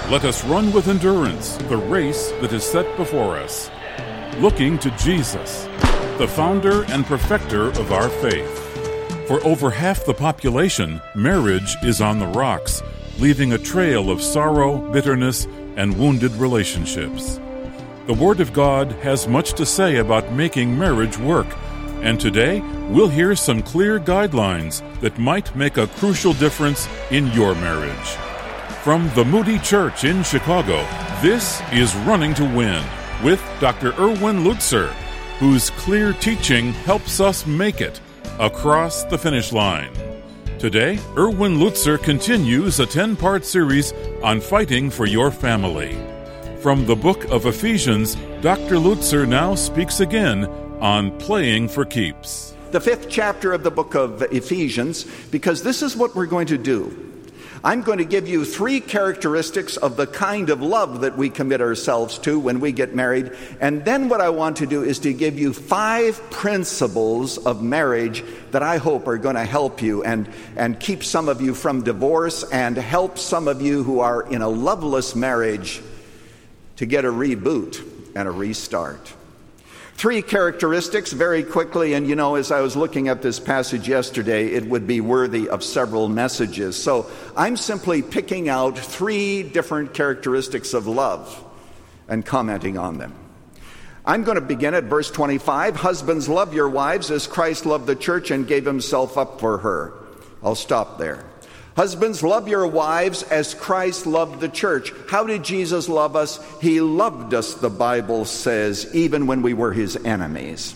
Let us run with endurance the race that is set before us, looking to Jesus, the founder and perfecter of our faith. For over half the population, marriage is on the rocks, leaving a trail of sorrow, bitterness, and wounded relationships. The Word of God has much to say about making marriage work, and today we'll hear some clear guidelines that might make a crucial difference in your marriage. From the Moody Church in Chicago, this is Running to Win with Dr. Erwin Lutzer, whose clear teaching helps us make it across the finish line. Today, Erwin Lutzer continues a 10-part series on fighting for your family. From the book of Ephesians, Dr. Lutzer now speaks again on playing for keeps. The 5th chapter of the book of Ephesians, because this is what we're going to do. I'm going to give you 3 characteristics of the kind of love that we commit ourselves to when we get married. And then what I want to do is to give you 5 principles of marriage that I hope are going to help you and keep some of you from divorce and help some of you who are in a loveless marriage to get a reboot and a restart. 3 characteristics very quickly, and as I was looking at this passage yesterday, it would be worthy of several messages. So I'm simply picking out 3 different characteristics of love and commenting on them. I'm going to begin at verse 25. Husbands, love your wives as Christ loved the church and gave himself up for her. I'll stop there. Husbands, love your wives as Christ loved the church. How did Jesus love us? He loved us, the Bible says, even when we were his enemies.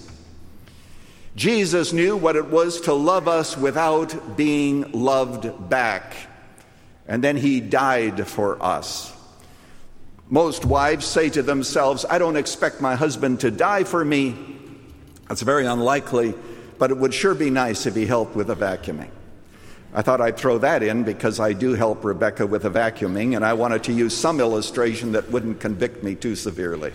Jesus knew what it was to love us without being loved back. And then he died for us. Most wives say to themselves, I don't expect my husband to die for me. That's very unlikely, but it would sure be nice if he helped with the vacuuming. I thought I'd throw that in because I do help Rebecca with the vacuuming, and I wanted to use some illustration that wouldn't convict me too severely.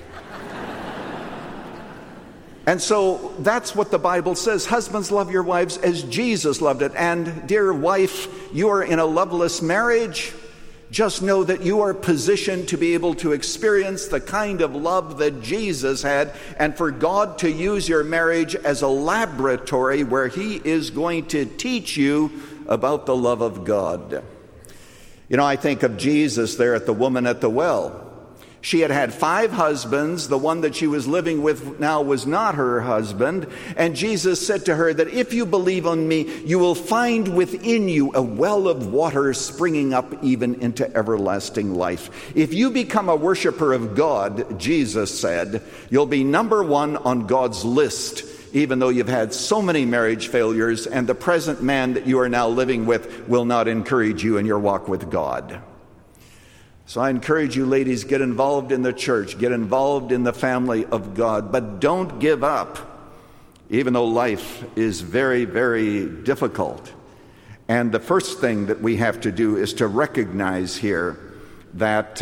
And so that's what the Bible says. Husbands, love your wives as Jesus loved it. And dear wife, you are in a loveless marriage. Just know that you are positioned to be able to experience the kind of love that Jesus had, and for God to use your marriage as a laboratory where he is going to teach you about the love of God. I think of Jesus there at the woman at the well. She had had 5 husbands. The one that she was living with now was not her husband. And Jesus said to her that if you believe on me, you will find within you a well of water springing up even into everlasting life. If you become a worshiper of God, Jesus said, you'll be number 1 on God's list, even though you've had so many marriage failures, and the present man that you are now living with will not encourage you in your walk with God. So I encourage you, ladies, get involved in the church, get involved in the family of God, but don't give up, even though life is very, very difficult. And the first thing that we have to do is to recognize here that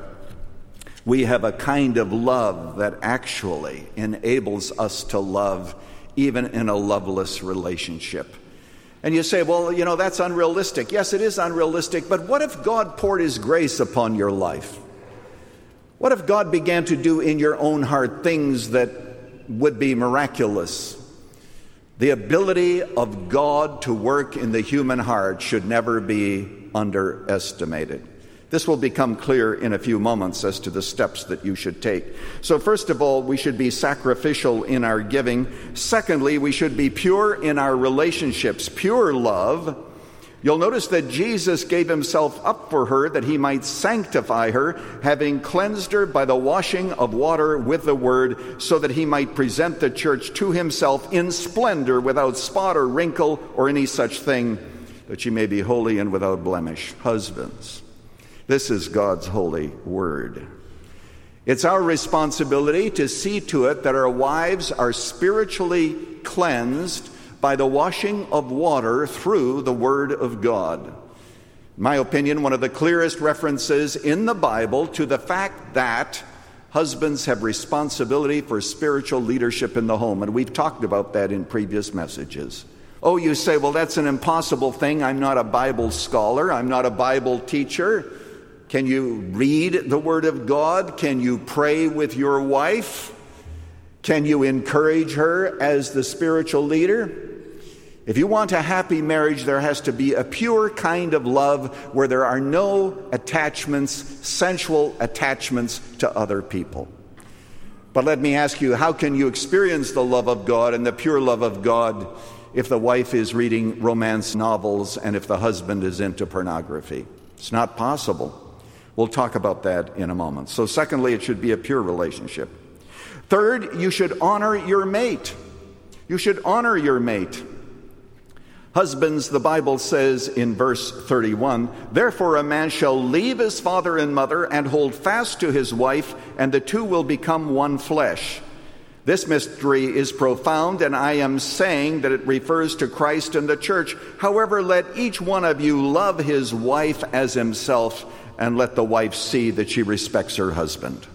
we have a kind of love that actually enables us to love even in a loveless relationship. And you say, well, that's unrealistic. Yes, it is unrealistic, but what if God poured his grace upon your life? What if God began to do in your own heart things that would be miraculous? The ability of God to work in the human heart should never be underestimated. This will become clear in a few moments as to the steps that you should take. So first of all, we should be sacrificial in our giving. Secondly, we should be pure in our relationships, pure love. You'll notice that Jesus gave himself up for her that he might sanctify her, having cleansed her by the washing of water with the word, so that he might present the church to himself in splendor, without spot or wrinkle or any such thing, that she may be holy and without blemish. Husbands, this is God's holy word. It's our responsibility to see to it that our wives are spiritually cleansed by the washing of water through the Word of God. In my opinion, one of the clearest references in the Bible to the fact that husbands have responsibility for spiritual leadership in the home. And we've talked about that in previous messages. Oh, you say, well, that's an impossible thing. I'm not a Bible scholar. I'm not a Bible teacher. Can you read the Word of God? Can you pray with your wife? Can you encourage her as the spiritual leader? If you want a happy marriage, there has to be a pure kind of love where there are no attachments, sensual attachments to other people. But let me ask you, how can you experience the love of God and the pure love of God if the wife is reading romance novels and if the husband is into pornography? It's not possible. We'll talk about that in a moment. So secondly, it should be a pure relationship. Third, you should honor your mate. You should honor your mate. Husbands, the Bible says in verse 31, "Therefore a man shall leave his father and mother and hold fast to his wife, and the two will become one flesh." This mystery is profound, and I am saying that it refers to Christ and the church. However, let each one of you love his wife as himself, and let the wife see that she respects her husband.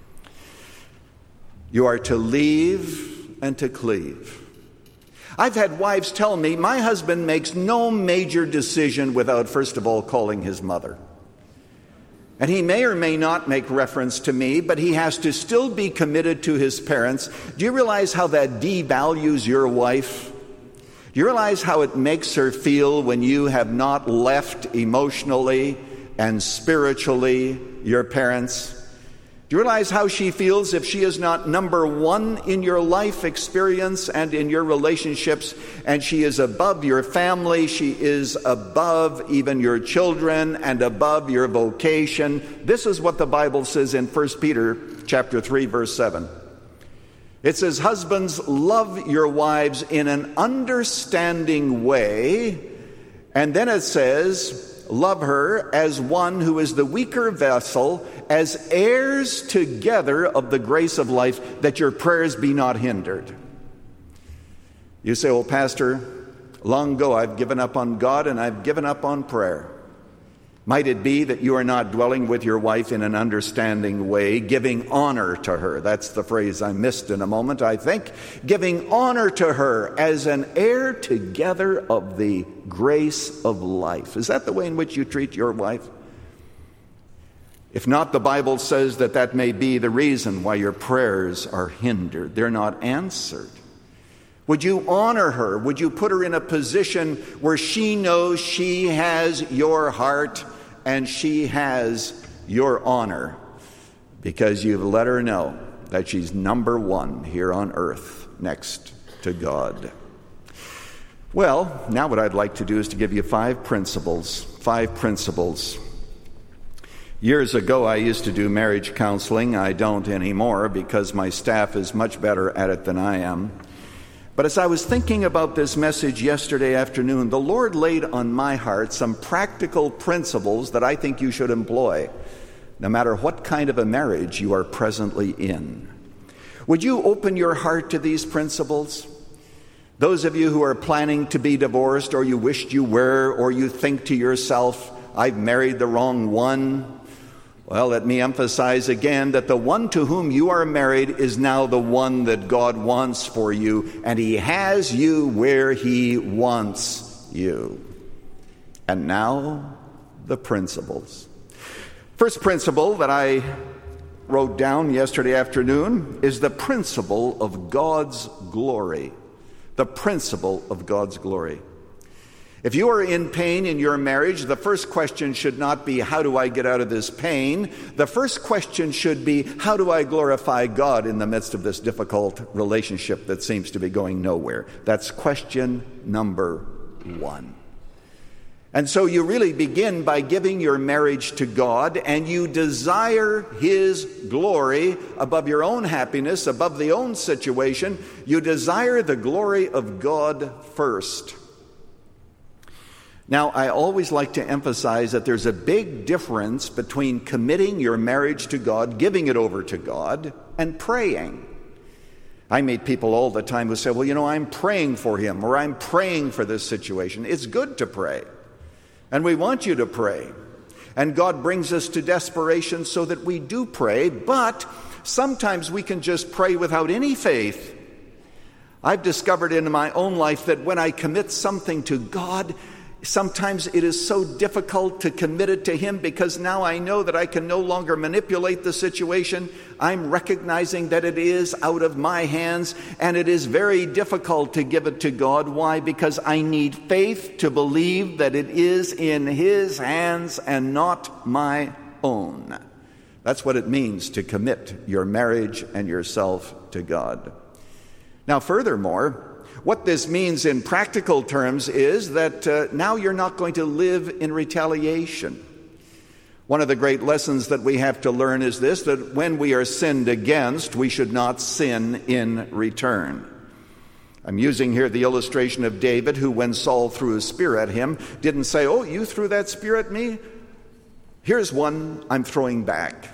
You are to leave and to cleave. I've had wives tell me, my husband makes no major decision without first of all calling his mother. And he may or may not make reference to me, but he has to still be committed to his parents. Do you realize how that devalues your wife? Do you realize how it makes her feel when you have not left emotionally and spiritually your parents? Do you realize how she feels if she is not number one in your life experience and in your relationships, and she is above your family, she is above even your children and above your vocation? This is what the Bible says in 1 Peter chapter 3, verse 7. It says, "Husbands, love your wives in an understanding way." And then it says, "Love her as one who is the weaker vessel, as heirs together of the grace of life, that your prayers be not hindered." You say, "Well, Pastor, long ago I've given up on God and I've given up on prayer." Might it be that you are not dwelling with your wife in an understanding way, giving honor to her? That's the phrase I missed in a moment, I think. Giving honor to her as an heir together of the grace of life. Is that the way in which you treat your wife? If not, the Bible says that that may be the reason why your prayers are hindered. They're not answered. Would you honor her? Would you put her in a position where she knows she has your heart and she has your honor, because you've let her know that she's number one here on earth next to God? Well, now what I'd like to do is to give you 5 principles. 5 principles. Years ago, I used to do marriage counseling. I don't anymore because my staff is much better at it than I am. But as I was thinking about this message yesterday afternoon, the Lord laid on my heart some practical principles that I think you should employ, no matter what kind of a marriage you are presently in. Would you open your heart to these principles? Those of you who are planning to be divorced, or you wished you were, or you think to yourself, "I've married the wrong one." Well, let me emphasize again that the one to whom you are married is now the one that God wants for you, and He has you where He wants you. And now, the principles. First principle that I wrote down yesterday afternoon is the principle of God's glory. The principle of God's glory. If you are in pain in your marriage, the first question should not be, how do I get out of this pain? The first question should be, how do I glorify God in the midst of this difficult relationship that seems to be going nowhere? That's question number 1. And so you really begin by giving your marriage to God, and you desire His glory above your own happiness, above the own situation. You desire the glory of God first. Now, I always like to emphasize that there's a big difference between committing your marriage to God, giving it over to God, and praying. I meet people all the time who say, "Well, you know, I'm praying for him," or "I'm praying for this situation." It's good to pray, and we want you to pray. And God brings us to desperation so that we do pray, but sometimes we can just pray without any faith. I've discovered in my own life that when I commit something to God, Sometimes it is so difficult to commit it to Him because now I know that I can no longer manipulate the situation. I'm recognizing that it is out of my hands, and it is very difficult to give it to God. Why? Because I need faith to believe that it is in His hands and not my own. That's what it means to commit your marriage and yourself to God. Now, furthermore, what this means in practical terms is that now you're not going to live in retaliation. One of the great lessons that we have to learn is this, that when we are sinned against, we should not sin in return. I'm using here the illustration of David, who when Saul threw a spear at him, didn't say, "Oh, you threw that spear at me? Here's one I'm throwing back."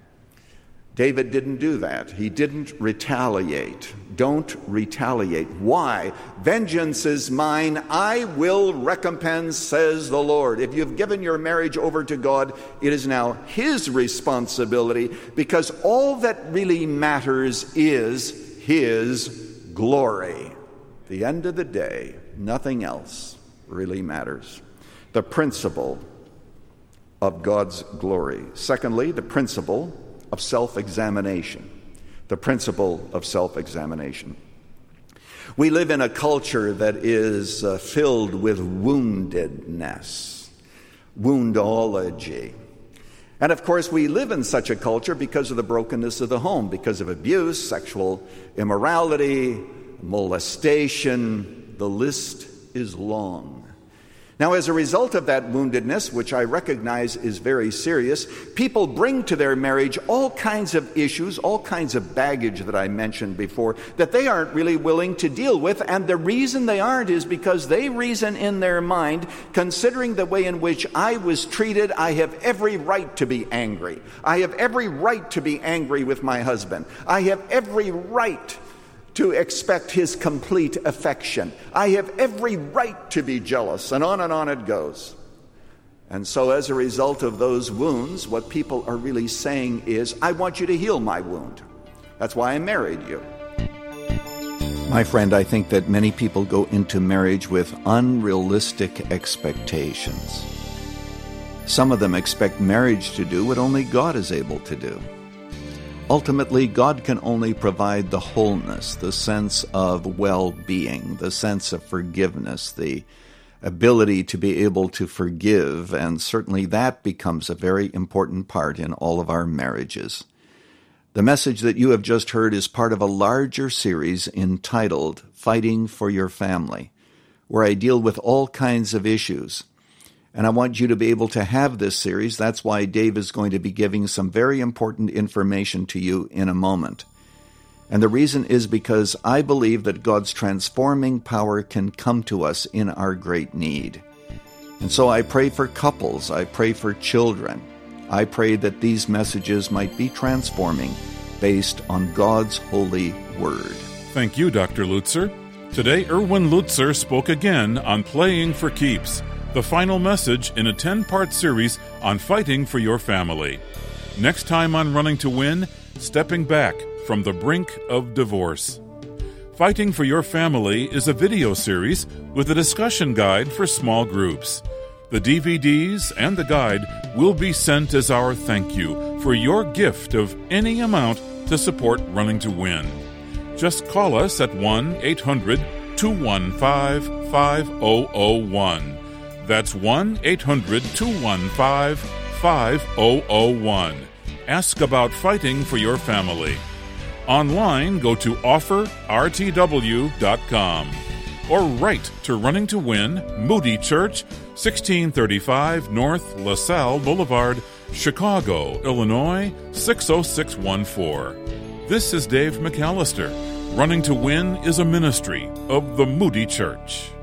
David didn't do that. He didn't retaliate. Don't retaliate. Why? Vengeance is mine. I will recompense, says the Lord. If you've given your marriage over to God, it is now His responsibility, because all that really matters is His glory. At the end of the day, nothing else really matters. The principle of God's glory. Secondly, the principle of self-examination. The principle of self-examination. We live in a culture that is filled with woundedness, woundology. And of course, we live in such a culture because of the brokenness of the home, because of abuse, sexual immorality, molestation. The list is long. Now, as a result of that woundedness, which I recognize is very serious, people bring to their marriage all kinds of issues, all kinds of baggage that I mentioned before, that they aren't really willing to deal with. And the reason they aren't is because they reason in their mind, considering the way in which I was treated, I have every right to be angry. I have every right to be angry with my husband. I have every right to expect his complete affection. I have every right to be jealous, and on it goes. And so as a result of those wounds, what people are really saying is, I want you to heal my wound. That's why I married you. My friend, I think that many people go into marriage with unrealistic expectations. Some of them expect marriage to do what only God is able to do. Ultimately, God can only provide the wholeness, the sense of well-being, the sense of forgiveness, the ability to be able to forgive, and certainly that becomes a very important part in all of our marriages. The message that you have just heard is part of a larger series entitled Fighting for Your Family, where I deal with all kinds of issues. And I want you to be able to have this series. That's why Dave is going to be giving some very important information to you in a moment. And the reason is because I believe that God's transforming power can come to us in our great need. And so I pray for couples. I pray for children. I pray that these messages might be transforming based on God's holy word. Thank you, Dr. Lutzer. Today, Erwin Lutzer spoke again on Playing for Keeps, the final message in a 10-part series on fighting for your family. Next time on Running to Win, stepping back from the brink of divorce. Fighting for Your Family is a video series with a discussion guide for small groups. The DVDs and the guide will be sent as our thank you for your gift of any amount to support Running to Win. Just call us at 1-800-215-5001. That's 1-800-215-5001. Ask about fighting for your family. Online, go to offerrtw.com or write to Running to Win, Moody Church, 1635 North LaSalle Boulevard, Chicago, Illinois, 60614. This is Dave McAllister. Running to Win is a ministry of the Moody Church.